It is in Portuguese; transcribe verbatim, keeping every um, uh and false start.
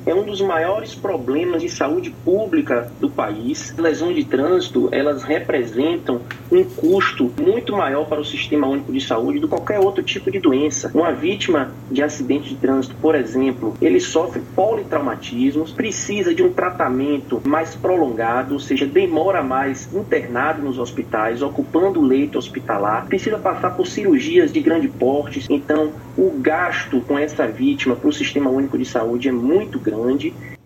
é um dos maiores problemas de saúde pública do país. Lesões de trânsito, elas representam um custo muito maior para o Sistema Único de Saúde do que qualquer outro tipo de doença. Uma vítima de acidente de trânsito, por exemplo, ele sofre politraumatismos, precisa de um tratamento mais prolongado, ou seja, demora mais internado nos hospitais, ocupando o leito hospitalar, precisa passar por cirurgias de grande porte. Então, o gasto com essa vítima para o Sistema Único de Saúde é muito grande.